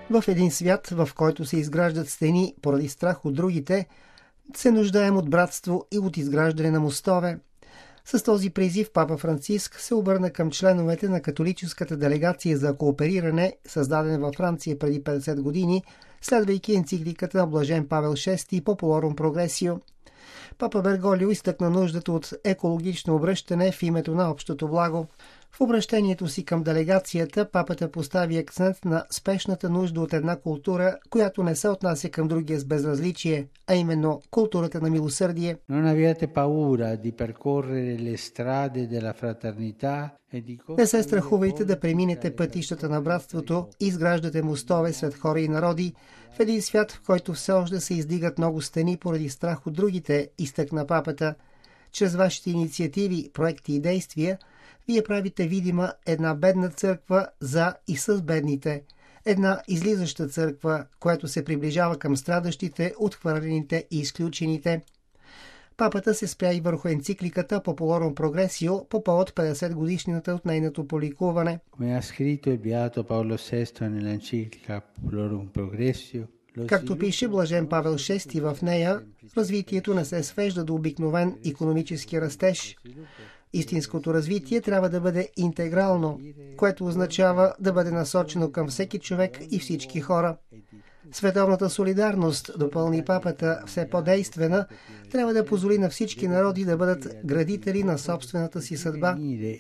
В един свят, в който се изграждат стени поради страх от другите, се нуждаем от братство и от изграждане на мостове. С този призив папа Франциск се обърна към членовете на католическата делегация за коопериране, създадена във Франция преди 50 години, следвайки енцикликата на блажен Павел VI Populorum Progressio. Папа Берголио изтъкна нуждата от екологично обръщане в името на общото благо. В обращението си към делегацията папата постави акцент на спешната нужда от една култура, която не се отнася към другия с безразличие, а именно културата на милосърдие. Не се страхувайте да преминете пътищата на братството и изграждате мостове сред хора и народи в един свят, в който все още се издигат много стени поради страх от другите, изтъкна папата. Чрез вашите инициативи, проекти и действия вие правите видима една бедна църква за и с бедните. Една излизаща църква, която се приближава към страдащите, отхвърлените и изключените. Папата се спря и върху енцикликата Populorum Progressio по повод 50 годишнината от нейното публикуване. Както пише блажен Павел VI в нея, развитието не се свежда до обикновен икономически растеж. Истинското развитие трябва да бъде интегрално, което означава да бъде насочено към всеки човек и всички хора. Световната солидарност, допълни папата, все по-действена, трябва да позволи на всички народи да бъдат градители на собствената си съдба.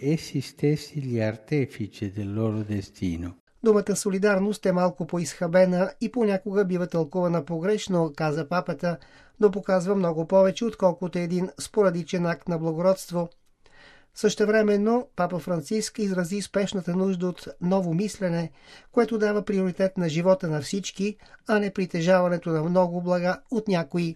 Думата солидарност е малко поизхабена и понякога бива тълкувана погрешно, каза папата, но показва много повече, отколкото един спорадичен акт на благородство. Същевременно папа Франциск изрази спешната нужда от ново мислене, което дава приоритет на живота на всички, а не притежаването на много блага от някои.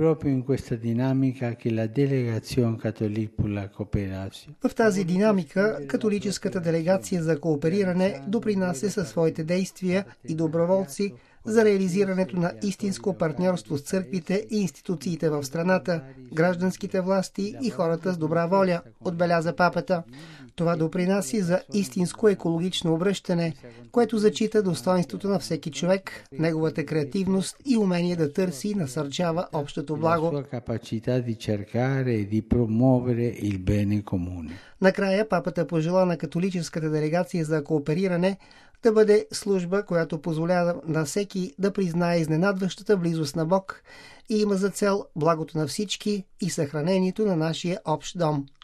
В тази динамика католическата делегация за коопериране допринася със своите действия и доброволци за реализирането на истинско партньорство с църквите и институциите в страната, гражданските власти и хората с добра воля, отбеляза папата. Това допринася за истинско екологично обръщане, което зачита достоинството на всеки човек, неговата креативност и умение да търси и насърчава общото благо. Накрая папата пожела на католическата делегация за коопериране да бъде служба, която позволява на всеки да признае изненадващата близост на Бог и има за цел благото на всички и съхранението на нашия общ дом.